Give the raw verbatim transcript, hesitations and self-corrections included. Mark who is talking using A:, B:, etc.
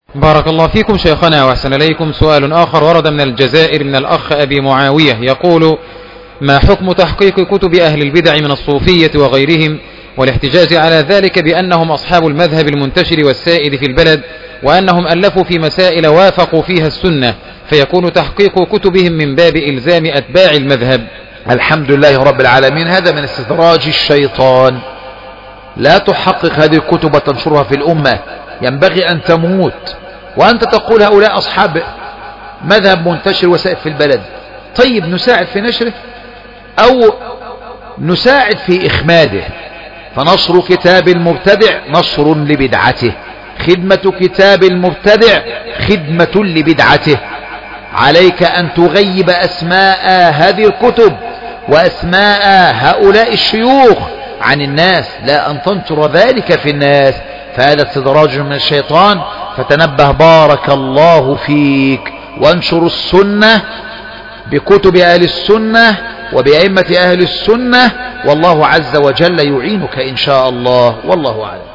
A: بارك الله فيكم شيخنا وأحسن إليكم. سؤال آخر ورد من الجزائر من الأخ أبي معاوية يقول: ما حكم تحقيق كتب أهل البدع من الصوفية وغيرهم والاحتجاج على ذلك بأنهم أصحاب المذهب المنتشر والسائد في البلد وأنهم ألفوا في مسائل وافقوا فيها السنة، فيكون تحقيق كتبهم من باب إلزام أتباع المذهب؟
B: الحمد لله رب العالمين. هذا من استدراج الشيطان. لا تحقق هذه الكتب وتنشرها في الأمة، ينبغي أن تموت وأنت تقول هؤلاء أصحاب مذهب منتشر وسائد في البلد. طيب نساعد في نشره أو نساعد في إخماده؟ فنشر كتاب المبتدع نشر لبدعته، خدمة كتاب المبتدع خدمة لبدعته. عليك أن تغيب أسماء هذه الكتب وأسماء هؤلاء الشيوخ عن الناس، لا أن تنشر ذلك في الناس، فهذا استدراج من الشيطان. فتنبه بارك الله فيك، وانشر السنة بكتب أهل السنة وبأئمة أهل السنة، والله عز وجل يعينك إن شاء الله، والله أعلم.